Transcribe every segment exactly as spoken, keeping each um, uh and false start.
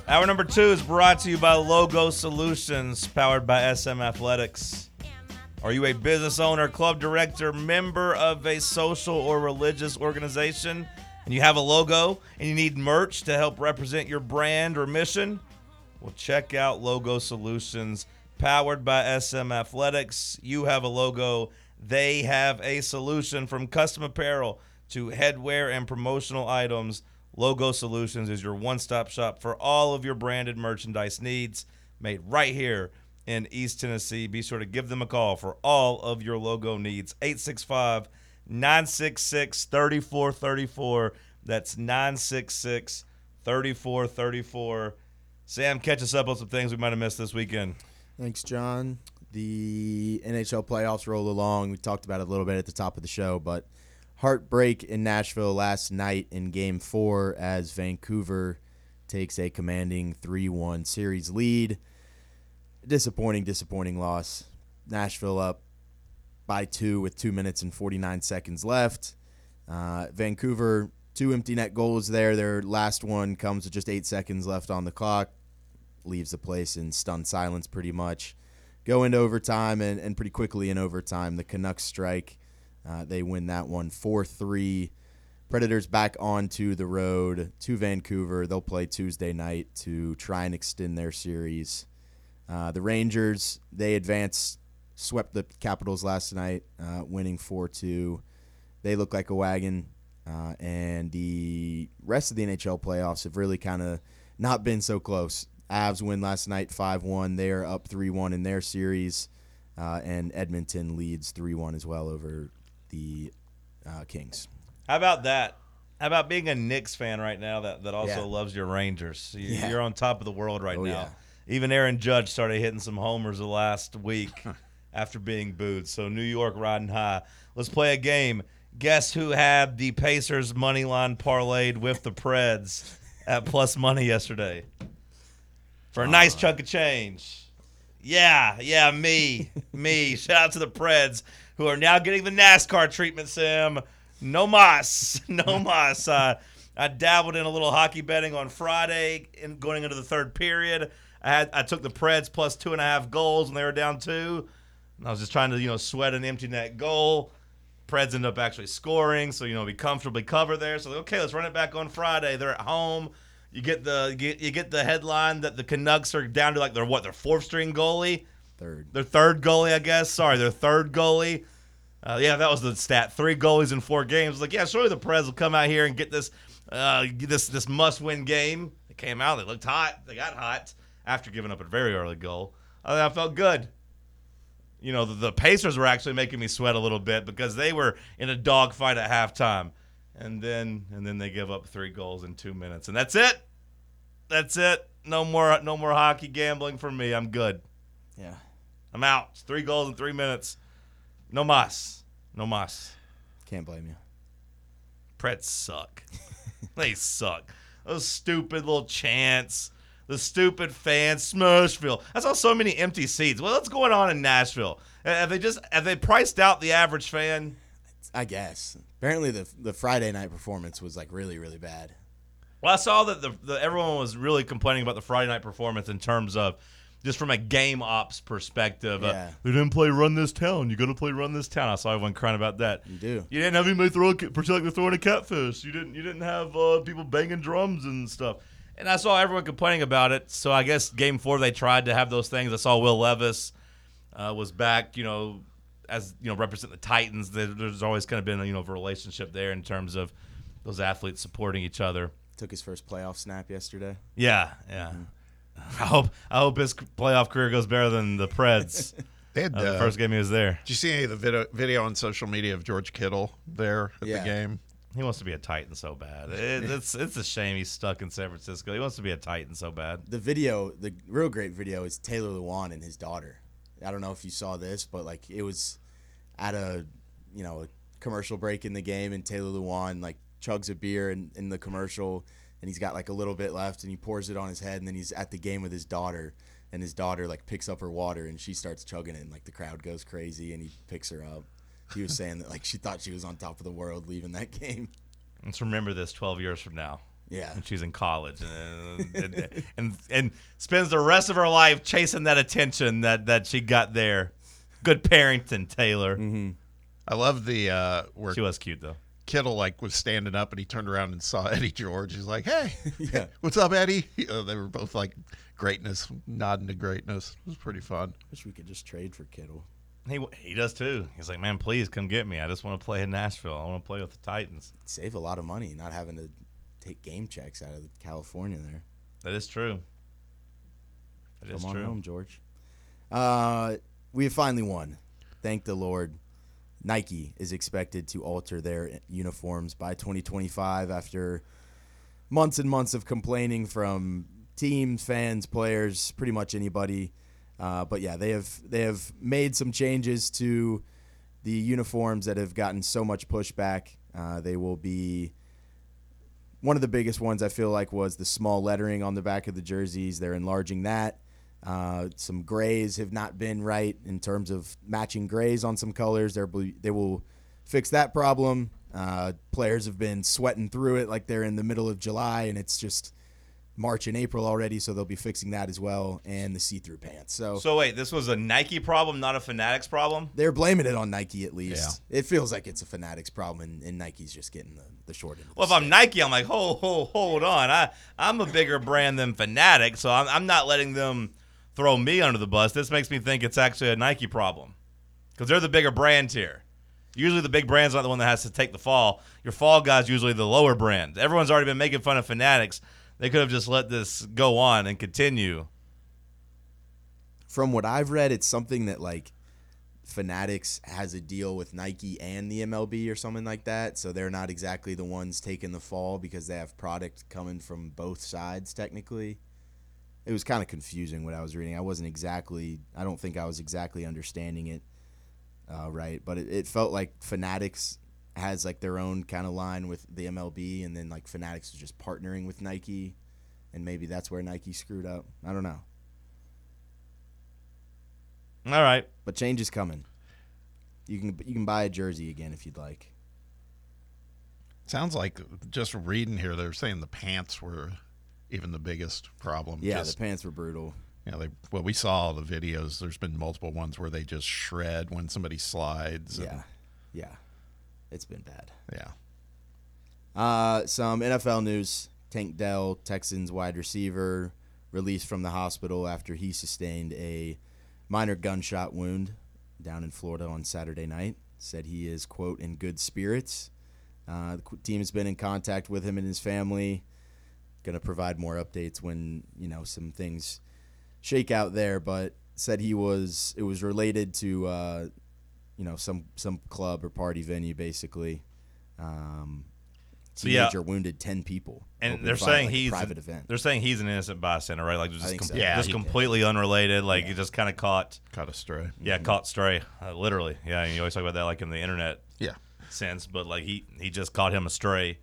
Hour number two is brought to you by Logo Solutions, powered by S M Athletics. Are you a business owner, club director, member of a social or religious organization, and you have a logo and you need merch to help represent your brand or mission? Well, check out Logo Solutions, powered by S M Athletics. You have a logo, they have a solution. From custom apparel to headwear and promotional items, Logo Solutions is your one-stop shop for all of your branded merchandise needs, made right here in East Tennessee. Be sure to give them a call for all of your logo needs. eight six five, nine six six, three four three four. That's nine six six, three four three four. Sam, catch us up on some things we might have missed this weekend. Thanks, John. The N H L playoffs roll along. We talked about it a little bit at the top of the show, but heartbreak in Nashville last night in Game four as Vancouver takes a commanding three one series lead. Disappointing, disappointing loss. Nashville up by two with two minutes and forty-nine seconds left. Uh, Vancouver, two empty net goals there. Their last one comes with just eight seconds left on the clock. Leaves the place in stunned silence pretty much. Go into overtime, and, and pretty quickly in overtime, the Canucks strike. Uh, they win that one four three. Predators back onto the road to Vancouver. They'll play Tuesday night to try and extend their series. Uh, the Rangers, they advanced, swept the Capitals last night, uh, winning four two. They look like a wagon. Uh, and the rest of the N H L playoffs have really kind of not been so close. Avs win last night five one. They are up three one in their series. Uh, and Edmonton leads three one as well over the uh, Kings. How about that? How about being a Knicks fan right now that, that also Yeah. loves your Rangers? You, Yeah. You're on top of the world right Oh, now. yeah. Even Aaron Judge started hitting some homers the last week after being booed. So New York riding high. Let's play a game. Guess who had the Pacers money line parlayed with the Preds at plus money yesterday? For a nice chunk of change. Yeah, yeah, me. me. Shout out to the Preds, who are now getting the NASCAR treatment, Sam. No mas. No mas. Uh, I dabbled in a little hockey betting on Friday and going into the third period. I had I took the Preds plus two and a half goals, and they were down two. And I was just trying to, you know, sweat an empty net goal. Preds end up actually scoring, so, you know, we comfortably cover there. So, okay, let's run it back on Friday. They're at home. You get the you get, you get the headline that the Canucks are down to, like, their, what, their fourth-string goalie? Third. Their third goalie, I guess. Sorry, their third goalie. Uh, yeah, that was the stat. Three goalies in four games. Like, yeah, surely the Preds will come out here and get this uh, this this must-win game. They came out. They looked hot. They got hot after giving up a very early goal. I, I felt good. You know, the, the Pacers were actually making me sweat a little bit because they were in a dogfight at halftime. And then and then they give up three goals in two minutes. And that's it. That's it. No more no more hockey gambling for me. I'm good. Yeah. I'm out. It's three goals in three minutes. No mas. No mas. Can't blame you. Preds suck. They suck. Those stupid little chants. The stupid fans. Smashville. I saw so many empty seats. Well, what's going on in Nashville? Have they just have they priced out the average fan? I guess. Apparently the the Friday night performance was like really, really bad. Well, I saw that the, the everyone was really complaining about the Friday night performance in terms of just from a game ops perspective. Yeah. Uh, they didn't play run this town. You're going to play run this town. I saw everyone crying about that. You do. You didn't have anybody throw a, pretend like they're throwing a catfish. You didn't. You didn't have uh, people banging drums and stuff. And I saw everyone complaining about it. So I guess game four they tried to have those things. I saw Will Levis uh, was back. You know, as you know, represent the Titans. There's always kind of been a, you know, a relationship there in terms of those athletes supporting each other. Took his first playoff snap yesterday. Yeah, yeah. Mm-hmm. I hope I hope his playoff career goes better than the Preds. They had, uh, the uh, first game he was there. Did you see any of the video, video on social media of George Kittle there at Yeah. the game? He wants to be a Titan so bad. It, it's it's a shame he's stuck in San Francisco. He wants to be a Titan so bad. The video, the real great video is Taylor Lewan and his daughter. I don't know if you saw this, but like it was at a, you know, a commercial break in the game, and Taylor Lewan like chugs a beer in, in the commercial, and he's got like a little bit left, and he pours it on his head, and then he's at the game with his daughter, and his daughter like picks up her water, and she starts chugging it, and like the crowd goes crazy, and he picks her up. He was saying that like she thought she was on top of the world leaving that game. Let's remember this twelve years from now. Yeah. when she's in college, and, and, and and spends the rest of her life chasing that attention that, that she got there. Good parenting, Taylor. Mm-hmm. I love the uh, where She was cute though. Kittle like was standing up and he turned around and saw Eddie George. He's like, "Hey, Yeah. what's up, Eddie?" Uh, they were both like greatness, nodding to greatness. It was pretty fun. Wish we could just trade for Kittle. He he does too. He's like, man, please come get me. I just want to play in Nashville. I want to play with the Titans. Save a lot of money not having to take game checks out of California there. That is true. That is Come on true. home, George. Uh, we have finally won. Thank the Lord. Nike is expected to alter their uniforms by twenty twenty-five after months and months of complaining from teams, fans, players, pretty much anybody. Uh, but yeah, they have they have made some changes to the uniforms that have gotten so much pushback. Uh, they will be one of the biggest ones. I feel like was the small lettering on the back of the jerseys. They're enlarging that. Uh, some grays have not been right in terms of matching grays on some colors. They're, they will fix that problem. Uh, players have been sweating through it like they're in the middle of July, and it's just March and April already, so they'll be fixing that as well, and the see-through pants. So, So wait, this was a Nike problem, not a Fanatics problem? they're blaming it on Nike at least. It feels like it's a Fanatics problem, and, and Nike's just getting the, the short end. of the Well, if I'm stick. Nike, I'm like, hold, hold, hold on. I, I'm a bigger brand than Fanatics, so I'm, I'm not letting them throw me under the bus. This makes me think it's actually a Nike problem because they're the bigger brand here. Usually the big brand's not the one that has to take the fall. Your fall guy's usually the lower brand. Everyone's already been making fun of Fanatics. They could have just let this go on and continue. From what I've read, it's something that like Fanatics has a deal with Nike and the M L B or something like that, so they're not exactly the ones taking the fall because they have product coming from both sides technically. It was kind of confusing what I was reading. I wasn't exactly, I don't think I was exactly understanding it uh, right, but it, it felt like Fanatics has like their own kind of line with the M L B, and then like Fanatics was just partnering with Nike, and maybe that's where Nike screwed up. I don't know. All right. But change is coming. You can you can buy a jersey again if you'd like. Sounds like just reading here, they're saying the pants were even the biggest problem. Yeah, just, the pants were brutal. Yeah, they well, we saw the videos. There's been multiple ones where they just shred when somebody slides. and- Yeah, yeah, it's been bad. yeah. Uh, some N F L news: Tank Dell, Texans wide receiver, released from the hospital after he sustained a minor gunshot wound down in Florida on Saturday night. Said he is, quote, in good spirits. Uh, the team has been in contact with him and his family. Going to provide more updates when, you know, some things shake out there, but said he was, it was related to, uh, you know, some, some club or party venue, basically. Um, So, yeah. teenager wounded ten people. And Open they're fire, saying like a he's private event. They're saying he's an innocent bystander, right? Like I just, think com- so. Yeah, just he- completely unrelated. Like Yeah. he just kind of caught, Caught astray. yeah, caught stray, uh, literally. Yeah, and you always talk about that like in the internet Yeah. sense, but like he he just caught him astray.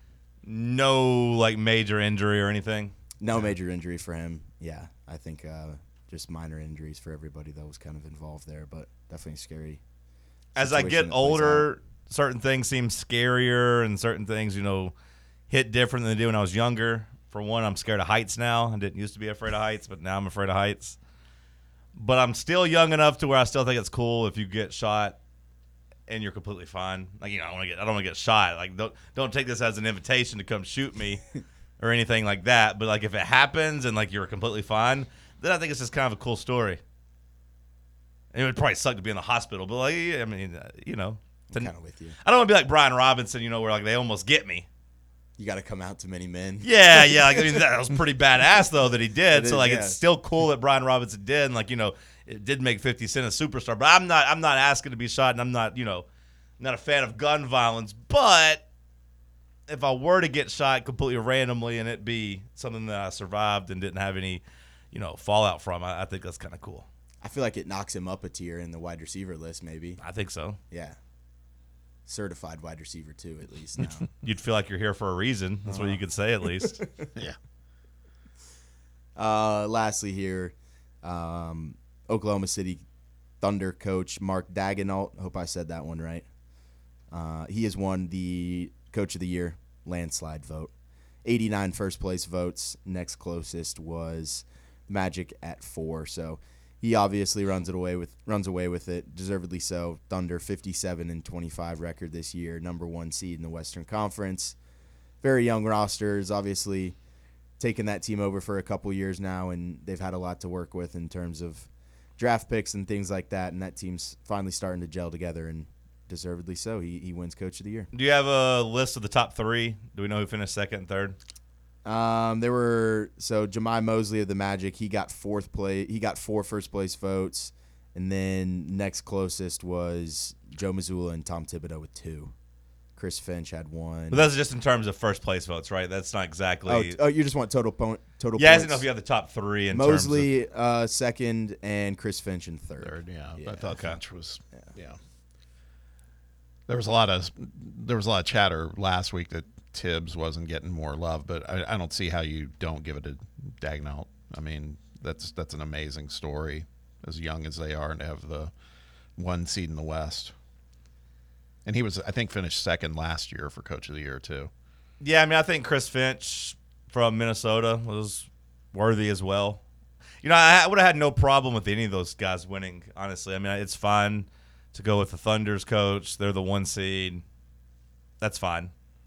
No like major injury or anything. No major injury for him. Yeah, I think uh, just minor injuries for everybody that was kind of involved there, but definitely scary. As I situation get that plays older, certain things seem scarier, and certain things, you know, hit different than they did when I was younger. For one, I'm scared of heights now. I didn't used to be afraid of heights, but now I'm afraid of heights. But I'm still young enough to where I still think it's cool if you get shot and you're completely fine. Like, you know, I want to get I don't want to get shot. Like, don't don't take this as an invitation to come shoot me or anything like that. But like if it happens and like you're completely fine, then I think it's just kind of a cool story. And it would probably suck to be in the hospital, but like I mean, uh, you know, to- I'm kind of with you. I don't want to be like Brian Robinson, you know, where like they almost get me. You got to come out to many men. Yeah, yeah. Like, I mean, that was pretty badass though that he did. It so is, like, yeah. it's still cool that Brian Robinson did, and like you know, it did make fifty Cent a superstar. But I'm not, I'm not asking to be shot, and I'm not, you know, not a fan of gun violence. But if I were to get shot completely randomly and it be something that I survived and didn't have any, you know, fallout from, I, I think that's kind of cool. I feel like it knocks him up a tier in the wide receiver list, maybe. I think so. Yeah. Certified wide receiver, too, at least now. You'd feel like you're here for a reason. That's what you could say at least. Yeah. Uh, lastly here, um, Oklahoma City Thunder coach Mark Daigneault. Hope I said that one right. Uh, he has won the Coach of the Year landslide vote. eighty-nine first place votes. Next closest was Magic at four. So he obviously runs it away with runs away with it, deservedly so. Thunder fifty-seven and twenty-five record this year, number one seed in the Western Conference. Very young rosters, obviously taken that team over for a couple years now, and they've had a lot to work with in terms of draft picks and things like that, and that team's finally starting to gel together, and deservedly so. He he wins Coach of the Year. Do you have a list of the top three? Do we know who finished second and third? Um, there were so Jemai Mosley of the Magic. He got fourth place. He got four first place votes, and then next closest was Joe Mazzulla and Tom Thibodeau with two. Chris Finch had one. But that's just in terms of first place votes, right? That's not exactly. Oh, t- oh you just want total po- total. Yeah, I points. didn't know if you have the top three in Mosley terms uh, second and Chris Finch in third. Third, yeah. Yeah. I thought Okay. Finch was, yeah. yeah. There was a lot of there was a lot of chatter last week that Tibbs wasn't getting more love, but I, I don't see how you don't give it a Dagnall. I mean, that's that's an amazing story, as young as they are, and to have the one seed in the West. And he was, I think, finished second last year for Coach of the Year too. of. Yeah, I mean, I think Chris Finch from Minnesota was worthy as well. You know, I would have had no problem with any of those guys winning, honestly. I mean, it's fine to go with the Thunder's coach. They're the one seed. That's fine.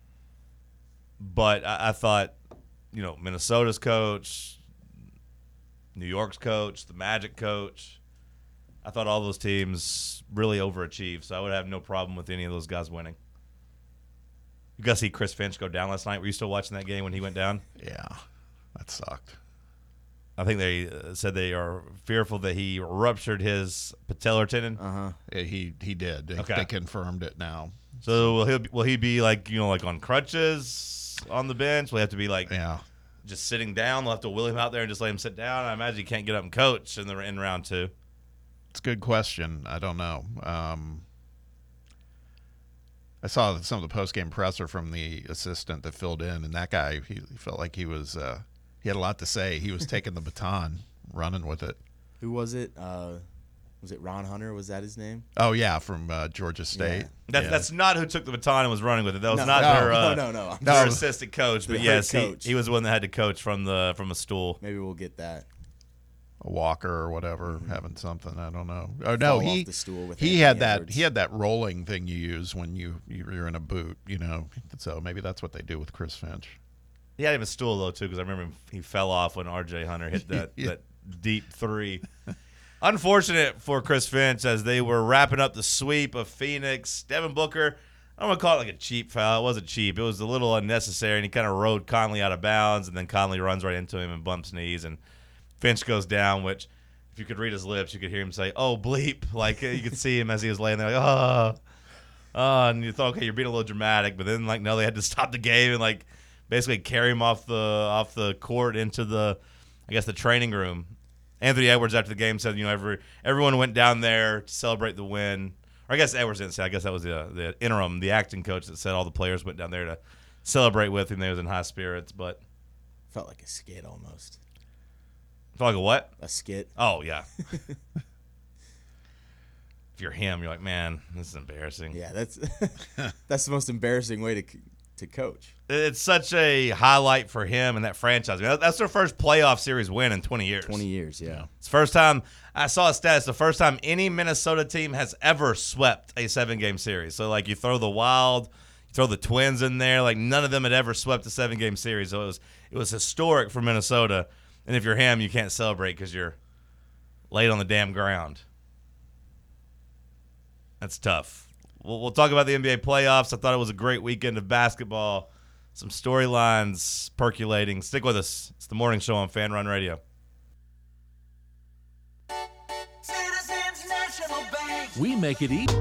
But I, I thought, you know, Minnesota's coach, New York's coach, the Magic coach, I thought all those teams really overachieved. So I would have no problem with any of those guys winning. You got to see Chris Finch go down last night. Were you still watching that game when he went down? Yeah, that sucked. I think they uh, said they are fearful that he ruptured his patellar tendon. Uh huh. Yeah, he he did. They, Okay. they confirmed it now. So will he will he be like, you know, like on crutches on the bench? Will he have to be like Yeah. just sitting down? They'll have to wheel him out there and just let him sit down. I imagine he can't get up and coach in the in round two. It's a good question. I don't know. Um, I saw some of the post-game presser from the assistant that filled in, and that guy, he, he felt like he was uh, he had a lot to say. He was taking the baton, running with it. Who was it? Uh, was it Ron Hunter? Was that his name? Oh yeah, from uh, Georgia State. Yeah. That's Yeah. that's not who took the baton and was running with it. That was No, not no, their uh, no, no, no. I'm their just- assistant coach. But The yes, head he, coach. he was the one that had to coach from the from a stool. Maybe we'll get that. a walker or whatever, having something. I don't know. Oh no, Fall he off the stool with he Anthony had that Edwards. he had that rolling thing you use when you you're in a boot. You know, so maybe that's what they do with Chris Finch. He had him a stool though too, because I remember him, he fell off when R J Hunter hit that Yeah. that deep three. Unfortunate for Chris Finch as they were wrapping up the sweep of Phoenix. Devin Booker, I don't want to call it like a cheap foul. It wasn't cheap. It was a little unnecessary, and he kind of rode Conley out of bounds, and then Conley runs right into him and bumps knees, and Finch goes down, which if you could read his lips, you could hear him say, "Oh, bleep." Like, you could see him as he was laying there, like, oh. Oh, and you thought, okay, you're being a little dramatic, but then, like, no, they had to stop the game and, like, basically carry him off the off the court into the, I guess, the training room. Anthony Edwards after the game said, you know, every everyone went down there to celebrate the win. Or I guess Edwards didn't say. I guess that was the the interim, the acting coach that said all the players went down there to celebrate with him. They was in high spirits, but Felt like a skit almost. felt like a what? A skit. Oh yeah. If you're him, you're like, man, this is embarrassing. Yeah, that's that's the most embarrassing way to c- to coach. It's such a highlight for him and that franchise. I mean, that's their first playoff series win in twenty years. Twenty years, yeah. It's the first time I saw a stat. It's the first time any Minnesota team has ever swept a seven-game series. So, like, you throw the Wild, you throw the Twins in there. Like, none of them had ever swept a seven-game series. So it was it was historic for Minnesota. And if you're him, you can't celebrate because you're laid on the damn ground. That's tough. We'll, we'll talk about the N B A playoffs. I thought it was a great weekend of basketball. Some storylines percolating. Stick with us. It's the morning show on Fan Run Radio. Citizens National Bank. We make it easy.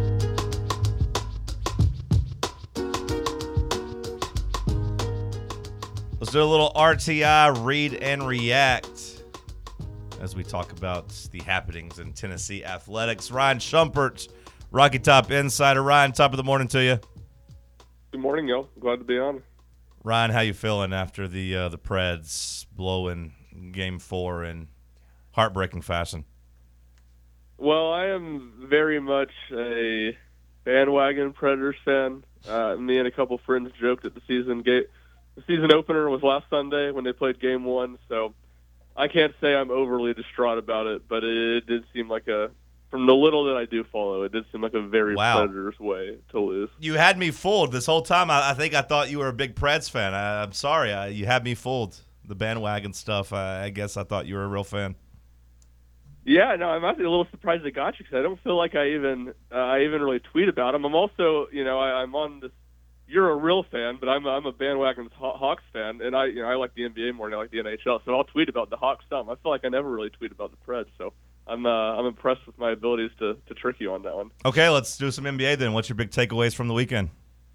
Let's do a little R T I, read and react, as we talk about the happenings in Tennessee athletics. Ryan Shumpert, Rocky Top Insider. Ryan, top of the morning to you. Good morning, y'all. Glad to be on. Ryan, how you feeling after the uh, the Preds blowing Game Four in heartbreaking fashion? Well, I am very much a bandwagon Predators fan. Uh, me and a couple friends joked at the season ga- the season opener was last Sunday when they played game one, so I can't say I'm overly distraught about it, but it, it did seem like a, from the little that I do follow, it did seem like a very Wow. Predators way to lose. You had me fooled this whole time. I, I think I thought you were a big Preds fan. I, I'm sorry. I, you had me fooled. The bandwagon stuff, I, I guess I thought you were a real fan. Yeah, no, I'm actually a little surprised it got you because I don't feel like I even uh, I even really tweet about them. I'm also, you know, I, I'm on this. You're a real fan, but I'm I'm a bandwagon Haw- Hawks fan, and I you know I like the N B A more than I like the N H L. So I'll tweet about the Hawks some. I feel like I never really tweet about the Preds, so I'm uh, I'm impressed with my abilities to to trick you on that one. Okay, let's do some N B A then. What's your big takeaways from the weekend?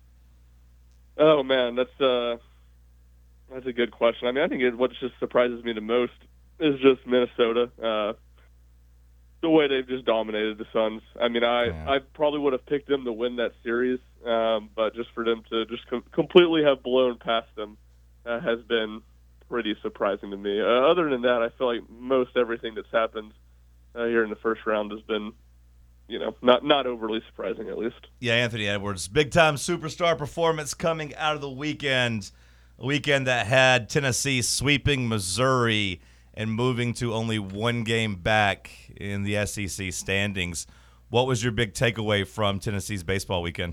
Oh man, that's uh that's a good question. I mean, I think it, what just surprises me the most is just Minnesota. Uh, the way they've just dominated the Suns. I mean, I, Yeah. I probably would have picked them to win that series, um, but just for them to just com- completely have blown past them uh, has been pretty surprising to me. Uh, other than that, I feel like most everything that's happened uh, here in the first round has been, you know, not not overly surprising at least. Yeah, Anthony Edwards, big-time superstar performance coming out of the weekend. A weekend that had Tennessee sweeping Missouri and moving to only one game back in the S E C standings. What was your big takeaway from Tennessee's baseball weekend?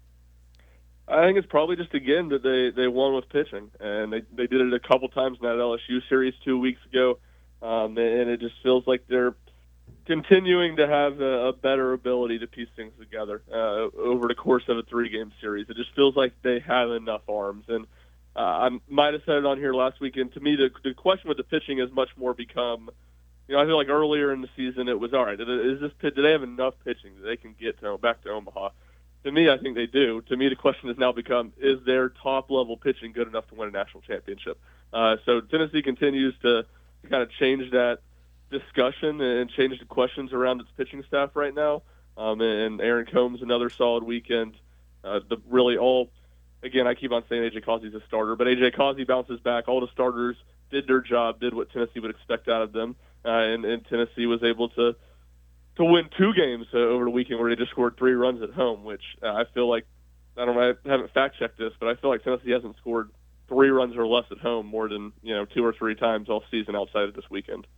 I think it's probably just, again, that they, they won with pitching. And they, they did it a couple times in that L S U series two weeks ago. Um, and it just feels like they're continuing to have a, a better ability to piece things together uh, over the course of a three-game series. It just feels like they have enough arms. And Uh, I might have said it on here last weekend. To me, the, the question with the pitching has much more become, you know, I feel like earlier in the season it was, all right, is this do they have enough pitching that they can get to, back to Omaha? To me, I think they do. To me, the question has now become, is their top-level pitching good enough to win a national championship? Uh, so Tennessee continues to, to kind of change that discussion and change the questions around its pitching staff right now. Um, and Aaron Combs, another solid weekend. Uh, the really all – Again, I keep on saying A J Causey's a starter, but A J Causey bounces back. All the starters did their job, did what Tennessee would expect out of them, uh, and, and Tennessee was able to to win two games uh, over the weekend where they just scored three runs at home, which uh, I feel like, I don't know, I haven't fact-checked this, but I feel like Tennessee hasn't scored three runs or less at home more than, you know, two or three times all season outside of this weekend.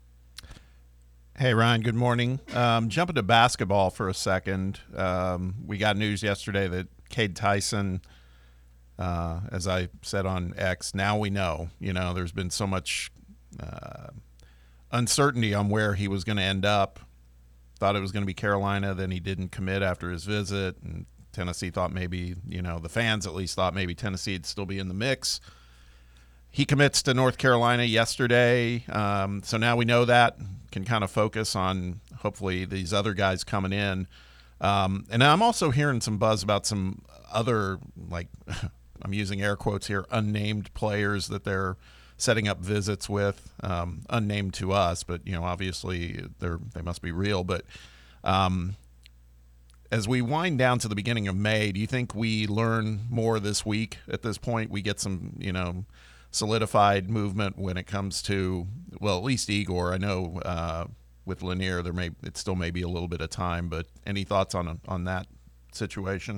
Hey, Ryan, good morning. Um, jumping to basketball for a second. Um, we got news yesterday that Cade Tyson – Uh, as I said on X, now we know. You know, there's been so much uh, uncertainty on where he was going to end up. Thought it was going to be Carolina, then he didn't commit after his visit, and Tennessee thought maybe, you know, the fans at least thought maybe Tennessee would still be in the mix. He commits to North Carolina yesterday, um, so now we know that. Can kind of focus on hopefully these other guys coming in. Um, and I'm also hearing some buzz about some other, like, I'm using air quotes here, unnamed players that they're setting up visits with, um, unnamed to us, but, you know, obviously they're, they must be real. But um, as we wind down to the beginning of May, do you think we learn more this week at this point? We get some, you know, solidified movement when it comes to, well, at least Igor. I know uh, with Lanier, there may it still may be a little bit of time, but any thoughts on on that situation?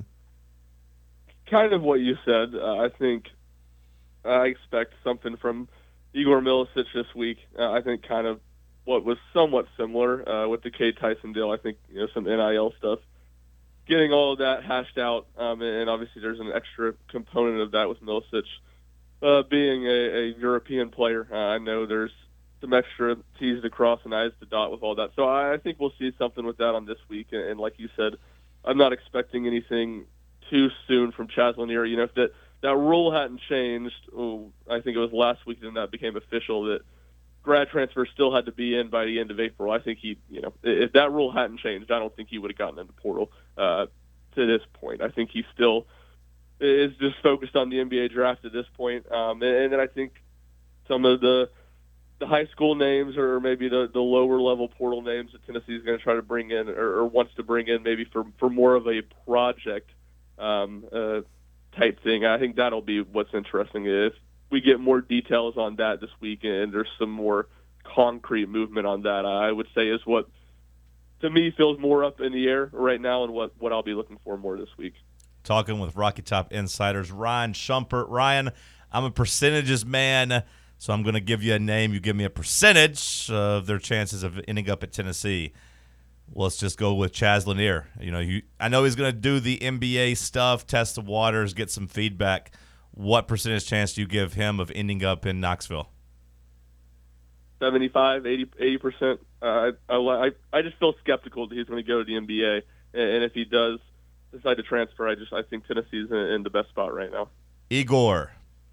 Kind of what you said. Uh, I think I expect something from Igor Milicic this week. Uh, I think kind of what was somewhat similar uh, with the Cade Tyson deal. I think, you know, some N I L stuff. Getting all of that hashed out, um, and obviously there's an extra component of that with Milicic uh, being a, a European player. Uh, I know there's some extra T's to cross and I's to dot with all that. So I, I think we'll see something with that on this week. And, and like you said, I'm not expecting anything too soon from Chaz Lanier. You know, if that, that rule hadn't changed, oh, I think it was last week then that became official that grad transfers still had to be in by the end of April. I think he, you know, if that rule hadn't changed, I don't think he would have gotten into portal uh, to this point. I think he still is just focused on the N B A draft at this point. Um, and, and then I think some of the the high school names or maybe the, the lower level portal names that Tennessee is going to try to bring in or, or wants to bring in maybe for, for more of a project um, uh, type thing. I think that'll be what's interesting if we get more details on that this week and there's some more concrete movement on that. I would say is what to me feels more up in the air right now and what, what I'll be looking for more this week. Talking with Rocky Top Insiders Ryan Shumpert. Ryan, I'm a percentages man, so I'm going to give you a name. You give me a percentage of their chances of ending up at Tennessee. Well, let's just go with Chaz Lanier. You know, you, I know he's going to do the N B A stuff, test the waters, get some feedback. What percentage chance do you give him of ending up in Knoxville? seventy-five, eighty percent. Uh, I, I I just feel skeptical that he's going to go to the N B A, and if he does decide to transfer, I just I think Tennessee's in, in the best spot right now. Igor.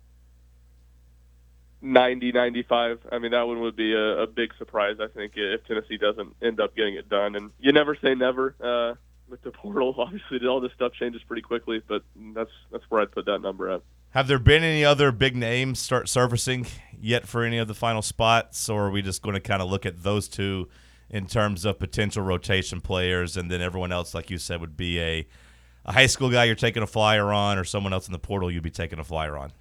ninety, ninety-five. I mean, that one would be a, a big surprise, I think, if Tennessee doesn't end up getting it done. And you never say never uh, with the portal. Obviously, all this stuff changes pretty quickly, but that's that's where I'd put that number at. Have there been any other big names start surfacing yet for any of the final spots, or are we just going to kind of look at those two in terms of potential rotation players, and then everyone else, like you said, would be a, a high school guy you're taking a flyer on, or someone else in the portal you'd be taking a flyer on?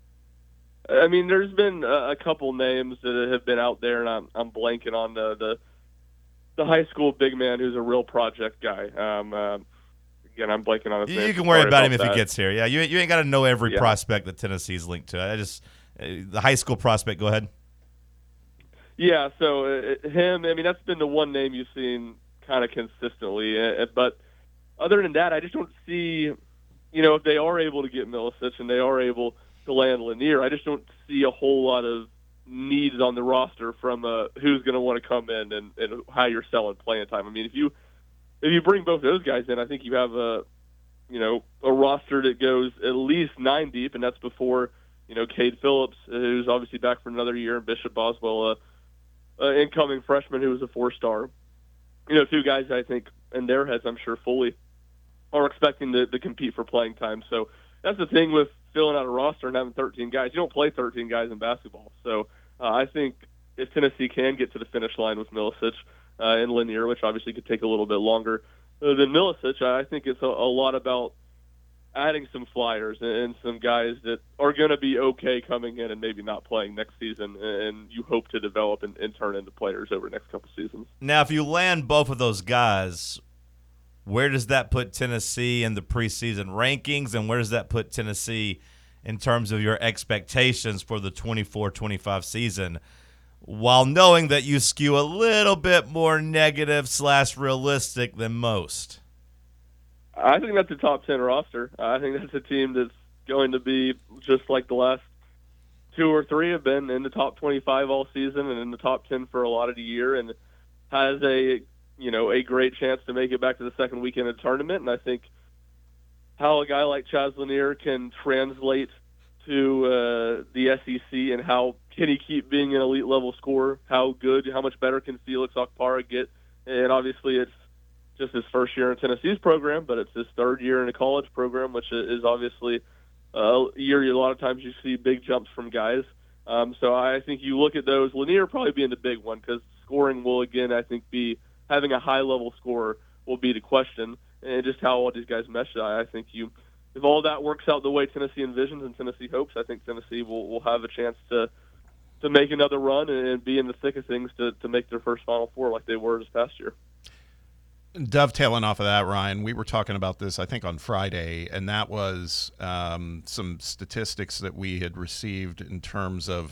I mean, there's been a, a couple names that have been out there, and I'm, I'm blanking on the, the the high school big man who's a real project guy. Um, uh, again, I'm blanking on his You, name. you can worry Sorry about him if that. he gets here. Yeah, you you ain't got to know every Yeah. prospect that Tennessee's linked to. I just uh, the high school prospect. Go ahead. Yeah, so uh, him, I mean, that's been the one name you've seen kind of consistently. Uh, but other than that, I just don't see, you know, if they are able to get Milicic and they are able to land Lanier, I just don't see a whole lot of needs on the roster from uh, who's going to want to come in and, and how you're selling playing time. I mean, if you if you bring both those guys in, I think you have a, you know, a roster that goes at least nine deep, and that's before, you know, Cade Phillips, who's obviously back for another year, and Bishop Boswell, uh, uh, incoming freshman who was a four-star. You know, two guys I think in their heads, I'm sure, fully are expecting to, to compete for playing time. So that's the thing with filling out a roster and having thirteen guys. You don't play thirteen guys in basketball. So uh, I think if Tennessee can get to the finish line with Milicic uh, and Lanier, which obviously could take a little bit longer uh, than Milicic, I think it's a, a lot about adding some flyers and, and some guys that are going to be okay coming in and maybe not playing next season, and you hope to develop and, and turn into players over the next couple seasons. Now, if you land both of those guys, where does that put Tennessee in the preseason rankings, and where does that put Tennessee in terms of your expectations for the twenty-four twenty-five season, while knowing that you skew a little bit more negative slash realistic than most? I think that's a top ten roster. I think that's a team that's going to be just like the last two or three have been, in the top twenty-five all season and in the top ten for a lot of the year, and has a you know a great chance to make it back to the second weekend of the tournament. And I think how a guy like Chaz Lanier can translate to uh, the S E C, and how can he keep being an elite level scorer? How good, how much better can Felix Okpara get? And obviously, it's just his first year in Tennessee's program, but it's his third year in a college program, which is obviously a year a lot of times you see big jumps from guys. Um, so I think you look at those, Lanier probably being the big one, because scoring will, again, I think, be having a high-level scorer will be the question, and just how all these guys mesh. I think you, if all that works out the way Tennessee envisions and Tennessee hopes, I think Tennessee will, will have a chance to to make another run and be in the thick of things to, to make their first Final Four like they were this past year. Dovetailing off of that, Ryan, we were talking about this, I think, on Friday, and that was um, some statistics that we had received in terms of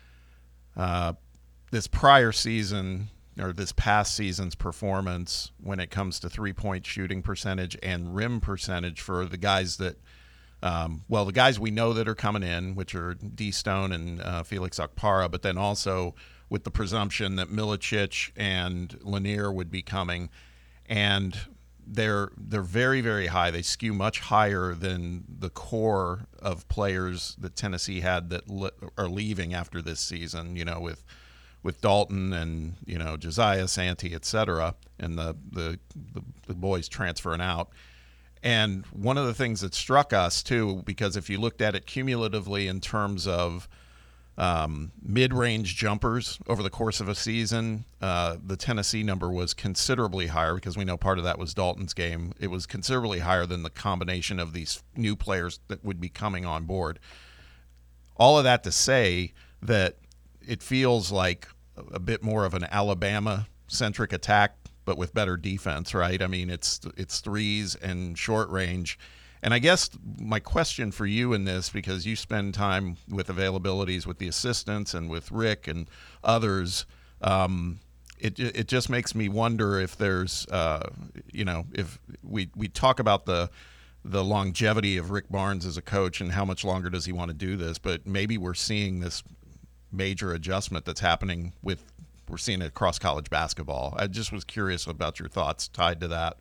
uh, this prior season or this past season's performance when it comes to three-point shooting percentage and rim percentage for the guys that, um, well, the guys we know that are coming in, which are D. Stone and uh, Felix Okpara, but then also with the presumption that Milicic and Lanier would be coming. And they're they're very, very high. They skew much higher than the core of players that Tennessee had that le- are leaving after this season, you know, with with Dalton and, you know, Josiah, Santee, et cetera, and the, the, the, the boys transferring out. And one of the things that struck us, too, because if you looked at it cumulatively in terms of Um, mid-range jumpers over the course of a season, uh, the Tennessee number was considerably higher, because we know part of that was Dalton's game. It was considerably higher than the combination of these new players that would be coming on board. All of that to say that it feels like a bit more of an Alabama-centric attack, but with better defense, right? I mean, it's it's threes and short range. And I guess my question for you in this, because you spend time with availabilities with the assistants and with Rick and others, um, it it just makes me wonder if there's, uh, you know, if we, we talk about the the longevity of Rick Barnes as a coach and how much longer does he want to do this, but maybe we're seeing this major adjustment that's happening with, we're seeing it across college basketball. I just was curious about your thoughts tied to that.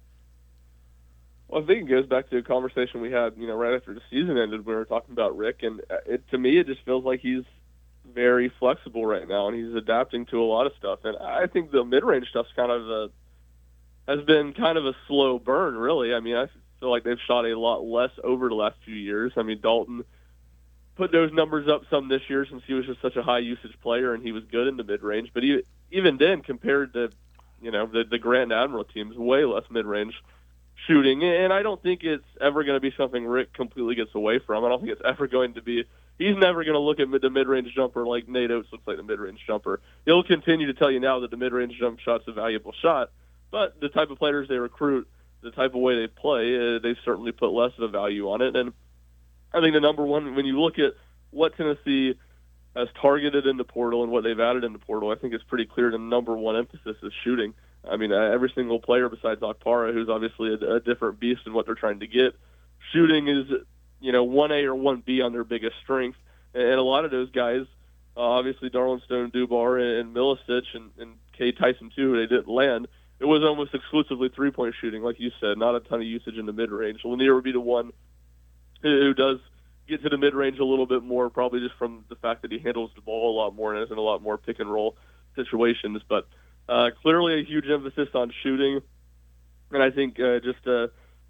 Well, I think it goes back to a conversation we had, you know, right after the season ended. We were talking about Rick, and it, to me, it just feels like he's very flexible right now, and he's adapting to a lot of stuff. And I think the mid-range stuff's kind of a, has been kind of a slow burn, really. I mean, I feel like they've shot a lot less over the last few years. I mean, Dalton put those numbers up some this year since he was just such a high-usage player, and he was good in the mid-range. But he, even then, compared to, you know, the, the Grand Admiral teams, way less mid-range shooting. And I don't think it's ever going to be something Rick completely gets away from. I don't think it's ever going to be – he's never going to look at the mid-range jumper like Nate Oates looks like the mid-range jumper. He'll continue to tell you now that the mid-range jump shot's a valuable shot, but the type of players they recruit, the type of way they play, uh, they certainly put less of a value on it. And I think the number one, when you look at what Tennessee has targeted in the portal and what they've added in the portal, I think it's pretty clear the number one emphasis is shooting. I mean, uh, every single player besides Okpara, who's obviously a, a different beast in what they're trying to get, shooting is, you know, one A or one B on their biggest strength. And a lot of those guys, uh, obviously Darlin Stone, Dubar, and, and Milicic, and, and Cade Tyson, too, they didn't land. It was almost exclusively three-point shooting, like you said, not a ton of usage in the mid-range. Lanier would be the one who does get to the mid-range a little bit more, probably just from the fact that he handles the ball a lot more and is in a lot more pick-and-roll situations. But uh, clearly a huge emphasis on shooting, and I think uh, just uh,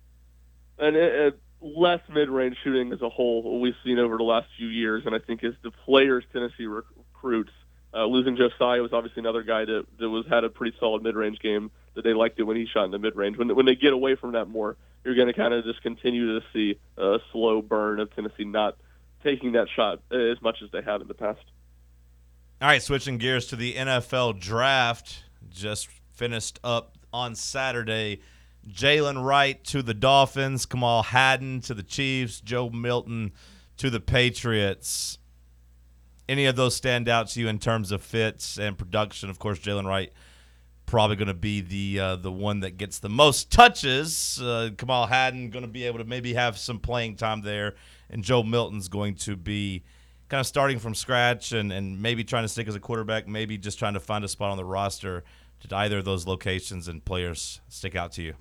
an, a less mid-range shooting as a whole we've seen over the last few years, and I think as the players Tennessee rec- recruits, uh, losing Josiah was obviously another guy that, that was had a pretty solid mid-range game, that they liked it when he shot in the mid-range. When, when they get away from that more, you're going to kind of just continue to see a slow burn of Tennessee not taking that shot as much as they have in the past. All right, switching gears to the N F L draft. Just finished up on Saturday. Jalen Wright to the Dolphins, Kamal Hadden to the Chiefs, Joe Milton to the Patriots. Any of those stand out to you in terms of fits and production? Of course, Jalen Wright probably going to be the uh, the one that gets the most touches. Uh, Kamal Hadden going to be able to maybe have some playing time there, and Joe Milton's going to be kind of starting from scratch and, and maybe trying to stick as a quarterback, maybe just trying to find a spot on the roster. Did either of those locations and players stick out to you?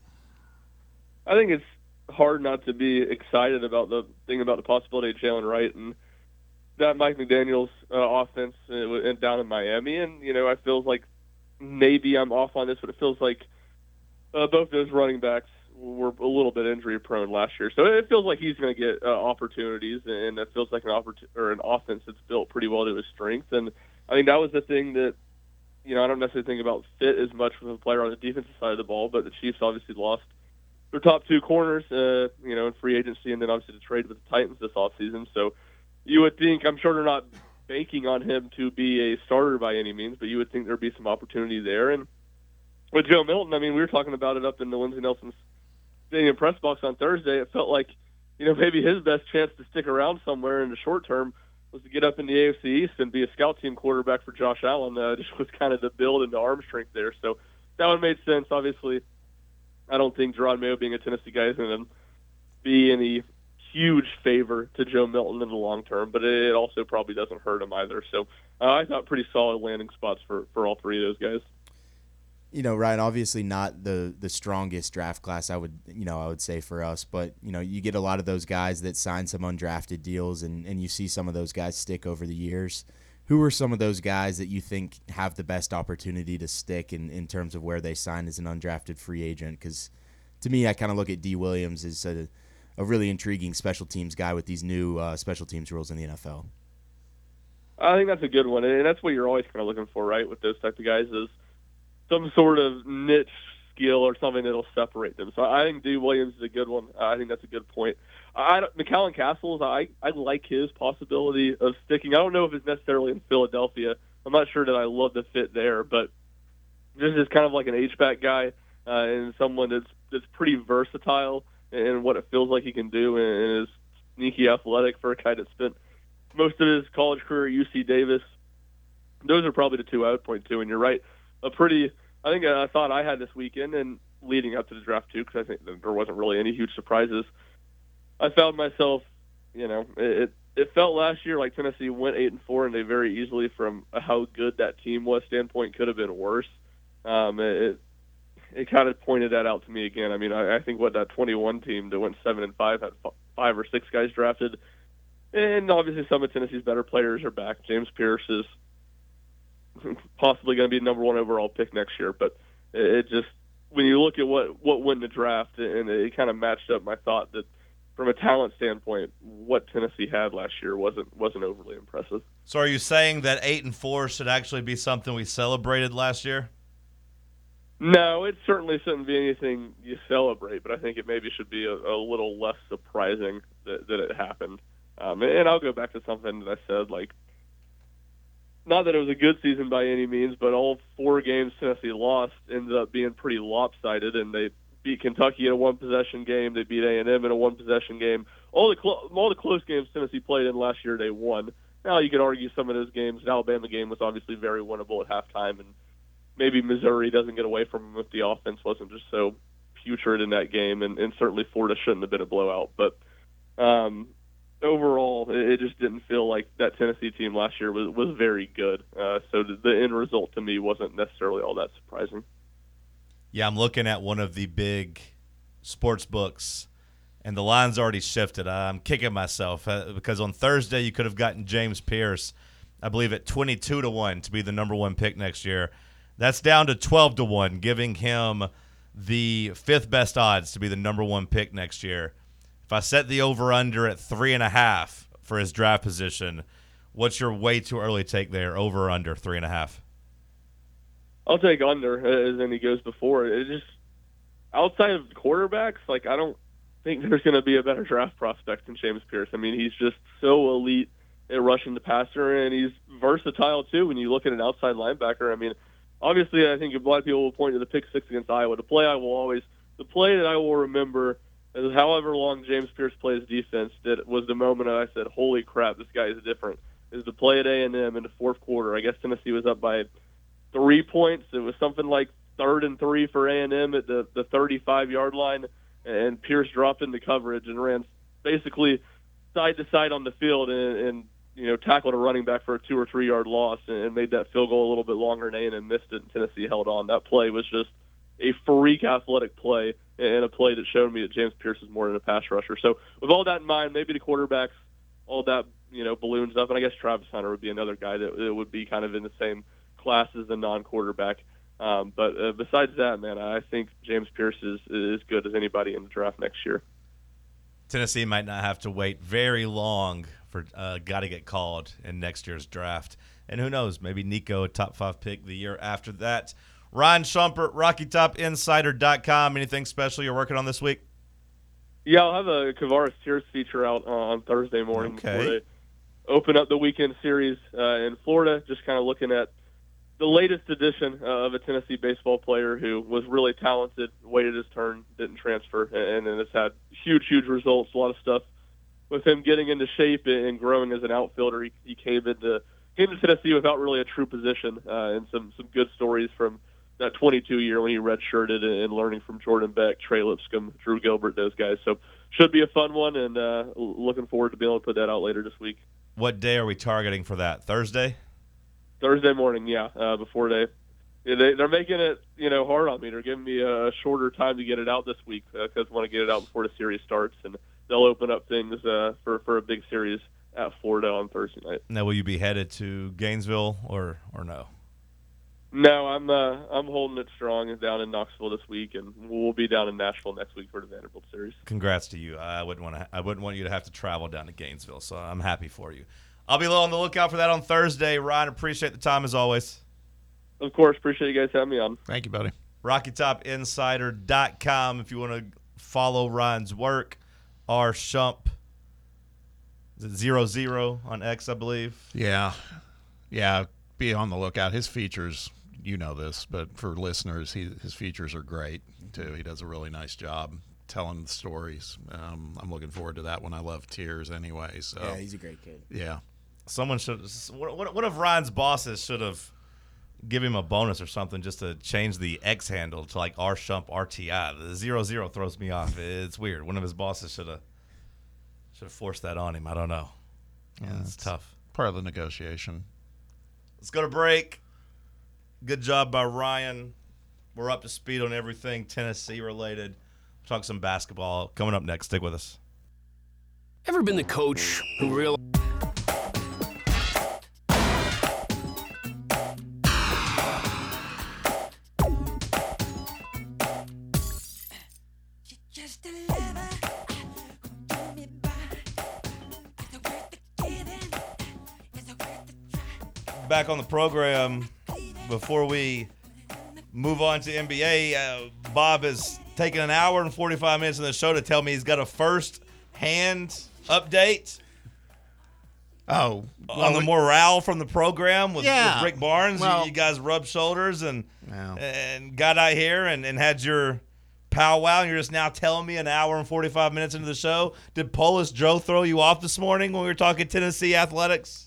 I think it's hard not to be excited about the thing about the possibility of Jalen Wright and that Mike McDaniel's uh, offense uh, and down in Miami. And, you know, I feel like maybe I'm off on this, but it feels like uh, both those running backs were a little bit injury prone last year. So it feels like he's going to get uh, opportunities, and it feels like an oppor- or an offense that's built pretty well to his strength. And I think that was the thing that, you know, I don't necessarily think about fit as much with a player on the defensive side of the ball, but the Chiefs obviously lost their top two corners, uh, you know, in free agency, and then obviously the trade with the Titans this offseason. So you would think, I'm sure they're not banking on him to be a starter by any means, but you would think there'd be some opportunity there. And with Joe Milton, I mean, we were talking about it up in the Lindsey Nelson's stadium press box on Thursday. It felt like, you know, maybe his best chance to stick around somewhere in the short term was to get up in the A F C East and be a scout team quarterback for Josh Allen. Uh, just was kind of the build and the arm strength there. So that one made sense. Obviously, I don't think Gerard Mayo being a Tennessee guy is going to be any huge favor to Joe Milton in the long term, but it also probably doesn't hurt him either. So uh, I thought pretty solid landing spots for, for all three of those guys. You know, Ryan, obviously not the the strongest draft class, I would, you know, I would say for us, but, you know, you get a lot of those guys that sign some undrafted deals, and, and you see some of those guys stick over the years. Who are some of those guys that you think have the best opportunity to stick in, in terms of where they sign as an undrafted free agent? Because to me, I kind of look at D. Williams as a, a really intriguing special teams guy with these new uh, special teams rules in the N F L. I think that's a good one, and that's what you're always kind of looking for, right, with those type of guys is some sort of niche skill or something that'll separate them. So I think D. Williams is a good one. I think that's a good point. I don't, McAllen Castles, I, I like his possibility of sticking. I don't know if it's necessarily in Philadelphia. I'm not sure that I love the fit there, but just as kind of like an H-back guy uh, and someone that's that's pretty versatile and what it feels like he can do, and is sneaky athletic for a guy that spent most of his college career at U C Davis. Those are probably the two I would point to, and you're right. A pretty, I think I thought I had this weekend, and leading up to the draft too, because I think that there wasn't really any huge surprises. I found myself, you know, it it felt last year like Tennessee went eight and four, and they very easily, from how good that team was standpoint, could have been worse. Um, it it kind of pointed that out to me again. I mean, I, I think what that twenty-one team that went seven and five had five or six guys drafted, and obviously some of Tennessee's better players are back. James Pierce is possibly going to be the number one overall pick next year, but it just, when you look at what what went in the draft, and it kind of matched up my thought that, from a talent standpoint, what Tennessee had last year wasn't wasn't overly impressive. So are you saying that eight and four should actually be something we celebrated last year? No, it certainly shouldn't be anything you celebrate, but I think it maybe should be a, a little less surprising that, that it happened. Um, and I'll go back to something that I said, like, not that it was a good season by any means, but all four games Tennessee lost ended up being pretty lopsided, and they beat Kentucky in a one-possession game. They beat A and M in a one-possession game. All the clo- all the close games Tennessee played in last year, they won. Now you could argue some of those games. The Alabama game was obviously very winnable at halftime, and maybe Missouri doesn't get away from them if the offense wasn't just so putrid in that game, and, and certainly Florida shouldn't have been a blowout. But um, overall, it, it just didn't feel like that Tennessee team last year was, was very good. Uh, so the, the end result to me wasn't necessarily all that surprising. Yeah, I'm looking at one of the big sports books, and the line's already shifted. I'm kicking myself uh, because on Thursday you could have gotten James Pierce, I believe, at twenty-two to one to be the number one pick next year. That's down to twelve to one, giving him the fifth best odds to be the number one pick next year. If I set the over-under at three and a half for his draft position, what's your way too early take there, over or under three and a half? I'll take under as any goes before. It just, outside of quarterbacks, like, I don't think there's going to be a better draft prospect than James Pierce. I mean, he's just so elite at rushing the passer, and he's versatile too. When you look at an outside linebacker, I mean, obviously, I think a lot of people will point to the pick six against Iowa. The play I will always, the play that I will remember, is however long James Pierce plays defense, that was the moment I said, "Holy crap, this guy is different." Is the play at A and M in the fourth quarter? I guess Tennessee was up by three points. It was something like third and three for A and M at the the thirty-five yard line, and Pierce dropped into coverage and ran basically side to side on the field, and, and you know, tackled a running back for a two or three yard loss, and made that field goal a little bit longer, and A and M missed it, and Tennessee held on. That play was just a freak athletic play, and a play that showed me that James Pierce is more than a pass rusher. So with all that in mind, maybe the quarterbacks, all that, you know, balloons up, and I guess Travis Hunter would be another guy that, that would be kind of in the same class as a non-quarterback. Um, but uh, besides that, man, I think James Pierce is is good as anybody in the draft next year. Tennessee might not have to wait very long for uh, got to get called in next year's draft. And who knows, maybe Nico, a top five pick the year after that. Ryan Shumpert, Rocky Top Insider dot com. Anything special you're working on this week? Yeah, I'll have a Kavaris Tears feature out uh, on Thursday morning Okay. before they open up the weekend series uh, in Florida, just kind of looking at the latest edition uh, of a Tennessee baseball player who was really talented, waited his turn, didn't transfer, and then has had huge, huge results, a lot of stuff with him getting into shape and growing as an outfielder. He, he came into came to Tennessee without really a true position, uh, and some, some good stories from that twenty-two year when he redshirted and learning from Jordan Beck, Trey Lipscomb, Drew Gilbert, those guys. So should be a fun one, and uh, looking forward to being able to put that out later this week. What day are we targeting for that? Thursday? Thursday morning, yeah, uh, before they, yeah, they they're making it, you know, hard on me. They're giving me a shorter time to get it out this week because uh, I want to get it out before the series starts, and they'll open up things uh, for for a big series at Florida on Thursday night. Now, will you be headed to Gainesville or or no? No, I'm uh, I'm holding it strong down in Knoxville this week, and we'll be down in Nashville next week for the Vanderbilt series. Congrats to you. I wouldn't want to. I wouldn't want you to have to travel down to Gainesville, so I'm happy for you. I'll be on the lookout for that on Thursday. Ryan, appreciate the time as always. Of course, appreciate you guys having me on. Thank you, buddy. Rocky Top Insider dot com if you want to follow Ryan's work. R Shump, is it zero zero on X, I believe. Yeah, yeah. Be on the lookout. His features, you know this, but for listeners, he, his features are great too. He does a really nice job telling the stories. Um, I'm looking forward to that one. I love tears anyway. So Yeah, he's a great kid. yeah. Someone should. What, what, what if Ryan's bosses should have give him a bonus or something just to change the X handle to like R Shump R T I? The zero zero throws me off. It's weird. One of his bosses should have should have forced that on him. I don't know. Yeah, it's it's tough. Part of the negotiation. Let's go to break. Good job by Ryan. We're up to speed on everything Tennessee related. We'll talk some basketball coming up next. Stick with us. Ever been the coach who realized Just a lover who told me by. Is it worth the giving? Is it worth the try? Back on the program. Before we move on to N B A, uh, Bob has taken an hour and forty-five minutes in the show to tell me he's got a first-hand update Oh, on the we- morale from the program with, Yeah. with Rick Barnes. You- Well- you, guys rubbed shoulders and Yeah. and got out here and, and had your powwow, and you're just now telling me an hour and forty-five minutes into the show. Did Polish Joe throw you off this morning when we were talking Tennessee athletics?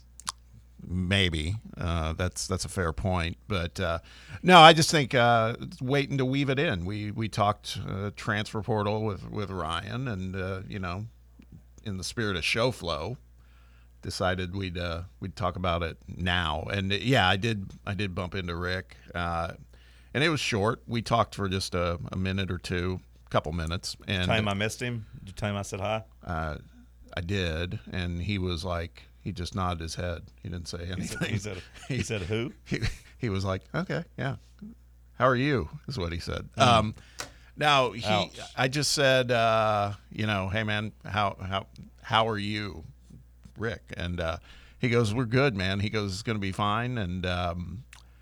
Maybe uh, that's that's a fair point, but uh, no, I just think uh, waiting to weave it in. We we talked uh, transfer portal with, with Ryan, and uh, you know, in the spirit of show flow, decided we'd uh, we'd talk about it now. And uh, yeah, I did I did bump into Rick, uh, and it was short. We talked for just a, a minute or two, a couple minutes, and Time I missed him. Did you tell him I said hi? uh, I did, and he was like. He just nodded his head. He didn't say anything. He said, he said who? he, he was like, okay, yeah. How are you? Is what he said. Mm. Um, now he, Ouch. I just said, uh, you know, hey man, how how how are you, Rick? And uh, he goes, we're good, man. He goes, it's gonna be fine. And um,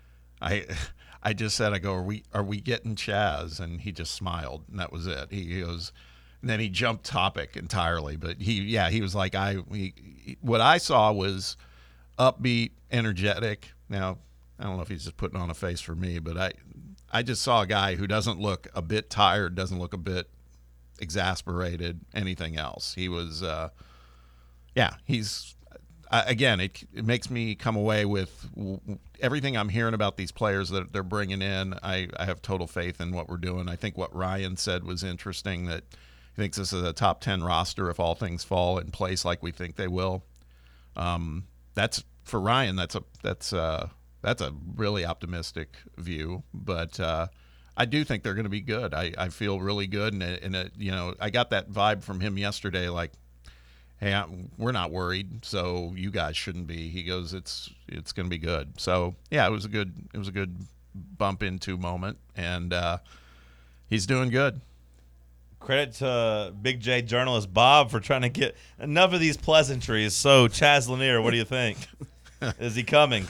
I I just said, I go, are we are we getting Chaz? And he just smiled, and that was it. He goes. And then he jumped topic entirely, but he, yeah, he was like, I, he, what I saw was upbeat, energetic. Now, I don't know if he's just putting on a face for me, but I, I just saw a guy who doesn't look a bit tired, doesn't look a bit exasperated, anything else. He was, uh, yeah, he's, uh, again, it, it makes me come away with w- everything I'm hearing about these players that they're bringing in. I, I have total faith in what we're doing. I think what Ryan said was interesting, that he thinks this is a top ten roster if all things fall in place like we think they will. Um, that's for Ryan. That's a that's uh that's a really optimistic view, but uh, I do think they're going to be good. I, I feel really good, and and uh, you know, I got that vibe from him yesterday. Like, hey, I, we're not worried, so you guys shouldn't be. He goes, it's it's going to be good. So yeah, it was a good it was a good bump into moment, and uh, he's doing good. Credit to Big J journalist Bob for trying to get enough of these pleasantries. So, Chaz Lanier, what do you think? Is he coming?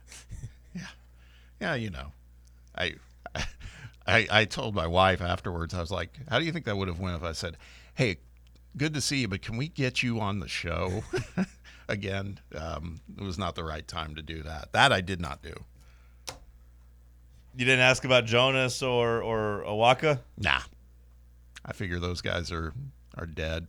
Yeah, you know, I, I I told my wife afterwards, I was like, how do you think that would have went if I said, hey, good to see you, but can we get you on the show again? Um, it was not the right time to do that. That I did not do. You didn't ask about Jonas or, or Owaka? Nah. I figure those guys are, are dead.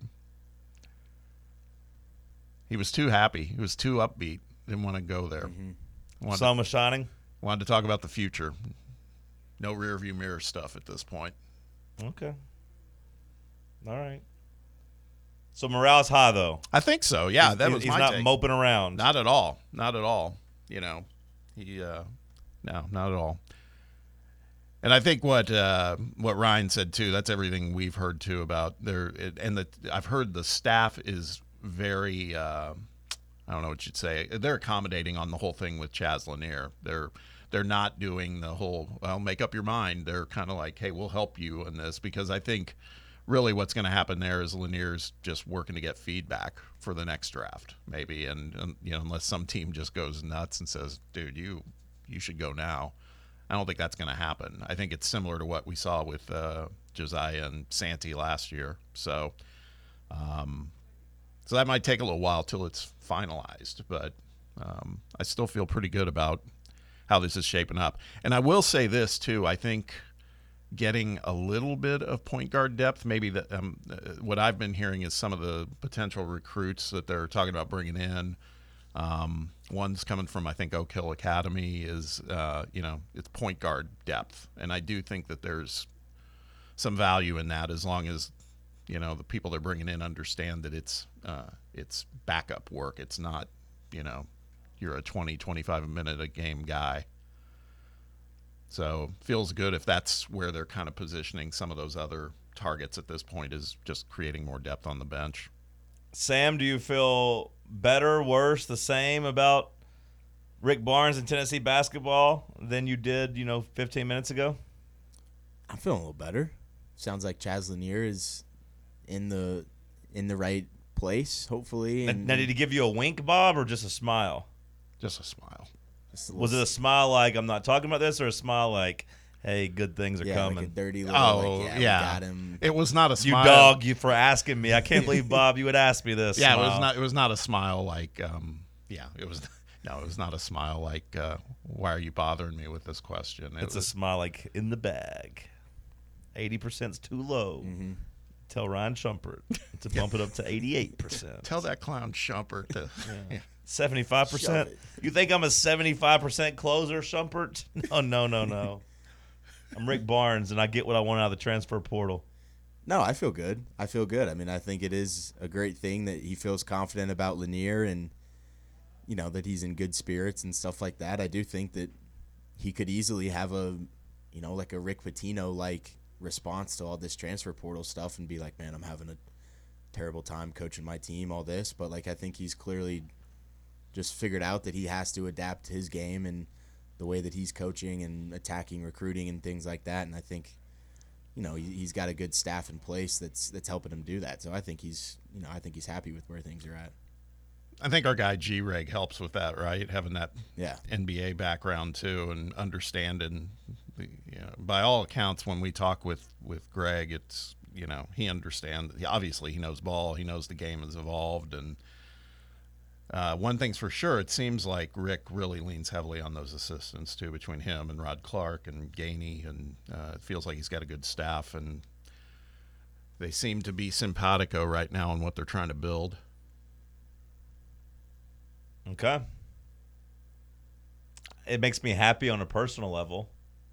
He was too happy. He was too upbeat. Didn't want to go there. Mm-hmm. Wanted, Sun was shining? wanted to talk about the future. No rear view mirror stuff at this point. Okay. All right. So morale's high, though. I think so. Yeah, that He- was He's my not take. moping around. Not at all. Not at all. You know, he, uh, no, not at all. And I think what uh, what Ryan said too. That's everything we've heard too about there. It, and the I've heard the staff is very. Uh, I don't know what you'd say. They're accommodating on the whole thing with Chaz Lanier. They're they're not doing the whole, well, make up your mind. They're kind of like, hey, we'll help you in this, because I think really what's going to happen there is Lanier's just working to get feedback for the next draft, maybe, and, and you know, unless some team just goes nuts and says, dude, you you should go now. I don't think that's going to happen. I think it's similar to what we saw with uh, Josiah and Santi last year. So, um, so that might take a little while till it's finalized, but um, I still feel pretty good about how this is shaping up. And I will say this too. I think getting a little bit of point guard depth. Maybe that um, uh, what I've been hearing is some of the potential recruits that they're talking about bringing in. Um, one's coming from, I think, Oak Hill Academy is, uh, you know, it's point guard depth. And I do think that there's some value in that as long as, you know, the people they're bringing in understand that it's, uh, it's backup work. It's not, you know, you're a twenty, twenty-five minute a game guy. So feels good if that's where they're kind of positioning some of those other targets at this point, is just creating more depth on the bench. Sam, do you feel better, worse, the same about Rick Barnes and Tennessee basketball than you did, you know, fifteen minutes ago? I'm feeling a little better. Sounds like Chaz Lanier is in the in the right place, hopefully. And Now, did he give you a wink, Bob, or just a smile? Just a smile. just a Was it little- a smile like, I'm not talking about this, or a smile like, hey, good things are yeah, coming? like a dirty little, Oh, like, yeah, yeah. we got him. It was not a You smile. dog, you for asking me. I can't believe, Bob, you would ask me this. Yeah, it Smile. was not. It was not a smile like. Um, yeah, it was. No, it was not a smile like. Uh, why are you bothering me with this question? It It's a was, smile like, in the bag. eighty percent's too low. Tell Ryan Shumpert to bump it up to eighty-eight percent. tell that clown Shumpert to. Yeah. seventy-five percent? Shove it. You think I'm a seventy-five percent closer, Shumpert? No, no, no, no. I'm Rick Barnes, and I get what I want out of the transfer portal. No, I feel good. I feel good. I mean, I think it is a great thing that he feels confident about Lanier and, you know, that he's in good spirits and stuff like that. I do think that he could easily have a, you know, like a Rick Pitino-like response to all this transfer portal stuff and be like, man, I'm having a terrible time coaching my team, all this. But, like, I think he's clearly just figured out that he has to adapt his game and the way that he's coaching and attacking recruiting and things like that. And I think, you know, he, he's got a good staff in place that's that's helping him do that. So I think he's, you know, I think he's happy with where things are at. I think our guy G-Reg helps with that, right? Having that Yeah. N B A background too, and understanding. The, you know, by all accounts, when we talk with with Greg, it's, you know, he understands. Obviously, he knows ball. He knows the game has evolved, and uh, one thing's for sure, it seems like Rick really leans heavily on those assistants too, between him and Rod Clark and Gainey, and uh, it feels like he's got a good staff, and they seem to be simpatico right now in what they're trying to build. Okay. It makes me happy on a personal level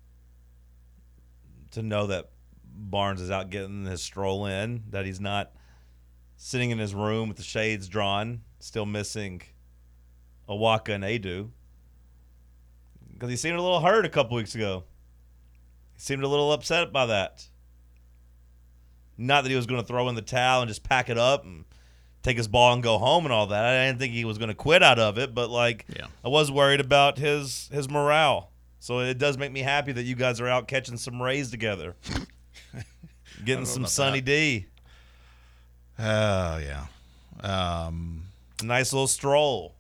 to know that Barnes is out getting his stroll in, that he's not sitting in his room with the shades drawn, still missing Awaka and Adu. Because he seemed a little hurt a couple weeks ago. He seemed a little upset by that. Not that he was going to throw in the towel and just pack it up and take his ball and go home and all that. I didn't think he was going to quit out of it, but, like, Yeah. I was worried about his his morale. So it does make me happy that you guys are out catching some rays together. Getting some about Sunny that. D. Oh, yeah. Um, A nice little stroll.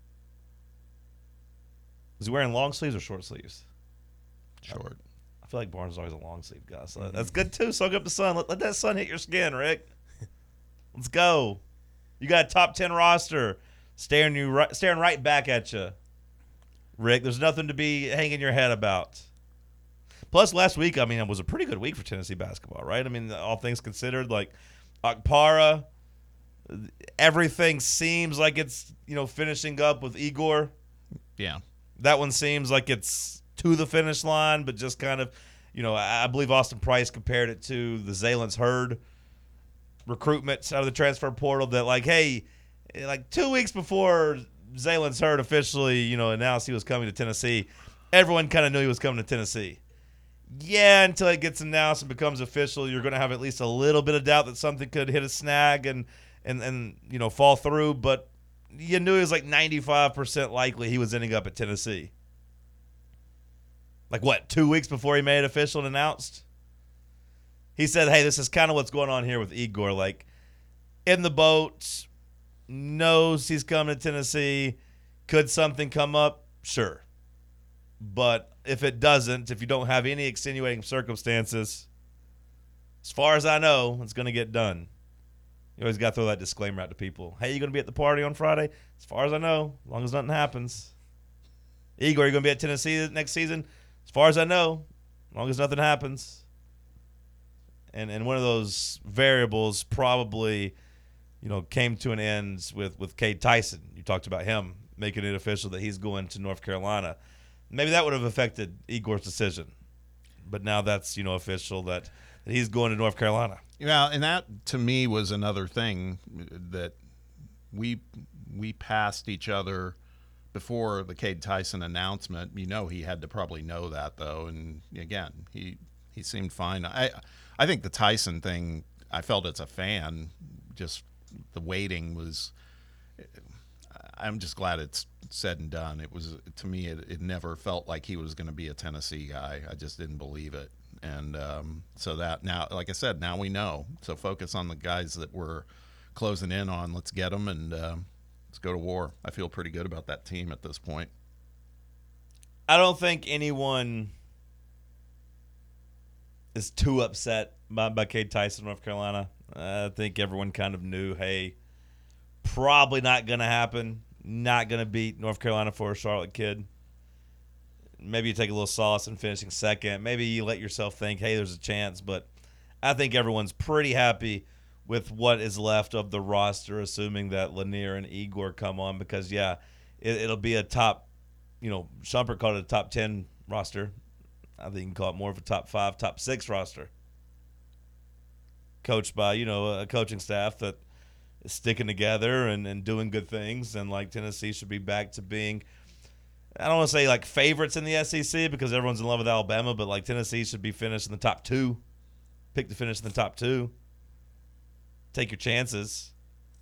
Was he wearing long sleeves or short sleeves? short. I feel like Barnes is always a long sleeve guy. So that's good too. Soak up the sun. Let, let that sun hit your skin, Rick. Let's go. You got a top ten roster staring you right, staring right back at you, Rick. There's nothing to be hanging your head about. Plus, last week, I mean, it was a pretty good week for Tennessee basketball, right? I mean, all things considered, like Okpara, everything seems like it's, you know, finishing up with Igor. Yeah. That one seems like it's to the finish line, but just kind of, you know, I I believe Austin Price compared it to the Zalen's Herd recruitment out of the transfer portal that, like, hey, like two weeks before Zalen's Herd officially, you know, announced he was coming to Tennessee, everyone kind of knew he was coming to Tennessee. Yeah, until it gets announced and becomes official, you're going to have at least a little bit of doubt that something could hit a snag and, and, and you know, fall through, but you knew it was like ninety-five percent likely he was ending up at Tennessee. Like, what, two weeks before he made it official and announced? He said, hey, this is kind of what's going on here with Igor. Like, in the boat, knows he's coming to Tennessee. Could something come up? Sure. But if it doesn't, if you don't have any extenuating circumstances, as far as I know, it's going to get done. You always got to throw that disclaimer out to people. Hey, you going to be at the party on Friday? As far as I know, as long as nothing happens. Igor, you going to be at Tennessee next season? As far as I know, as long as nothing happens. and and one of those variables probably, you know, came to an end with with Cade Tyson. You talked about him making it official that he's going to North Carolina. Maybe that would have affected Igor's decision, but now that's, you know, official that, that he's going to North Carolina. Yeah, and that to me was another thing that we we passed each other before the Cade Tyson announcement. You know, he had to probably know that though, and again, he he seemed fine. I I think the Tyson thing, I felt as a fan, just the waiting was. I'm just glad it's said and done. It was, to me, it, it never felt like he was going to be a Tennessee guy. I just didn't believe it. And um, so that now, like I said, now we know. So focus on the guys that we're closing in on. Let's get them and uh, let's go to war. I feel pretty good about that team at this point. I don't think anyone is too upset by, by Cade Tyson, North Carolina. I think everyone kind of knew, hey, probably not going to happen. Not going to beat North Carolina for a Charlotte kid. Maybe you take a little solace in finishing second. Maybe you let yourself think, hey, there's a chance. But I think everyone's pretty happy with what is left of the roster, assuming that Lanier and Igor come on. Because, yeah, it, it'll be a top, you know, Shumpert called it a top ten roster. I think you can call it more of a top five, top six roster. Coached by, you know, a coaching staff that is sticking together and, and doing good things. And, like, Tennessee should be back to being, I don't want to say, like, favorites in the S E C because everyone's in love with Alabama, but, like, Tennessee should be finished in the top two. Pick to finish in the top two. Take your chances.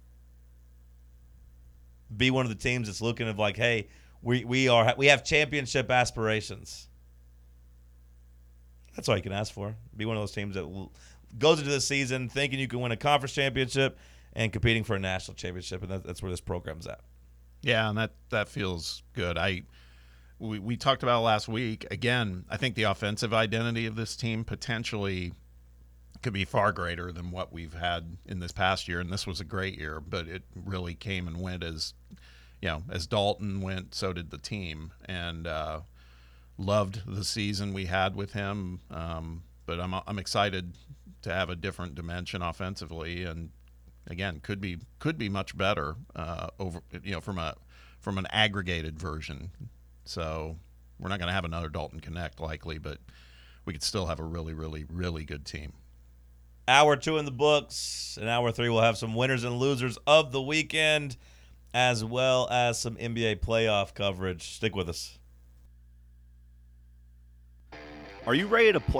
Be one of the teams that's looking of, like, hey, we, we are we have championship aspirations. That's all you can ask for. Be one of those teams that goes into the season thinking you can win a conference championship and competing for a national championship, and that, that's where this program's at. Yeah, and that, that feels good. I we, we talked about it last week. Again, I think the offensive identity of this team potentially could be far greater than what we've had in this past year, and this was a great year, but it really came and went as, you know, as Dalton went, so did the team, and uh, loved the season we had with him, um, but I'm I'm excited to have a different dimension offensively, and again, could be could be much better uh, over you know from a from an aggregated version. So we're not going to have another Dalton Connect likely, but we could still have a really, really, really good team. Hour two in the books. In hour three, we'll have some winners and losers of the weekend, as well as some N B A playoff coverage. Stick with us. Are you ready to play?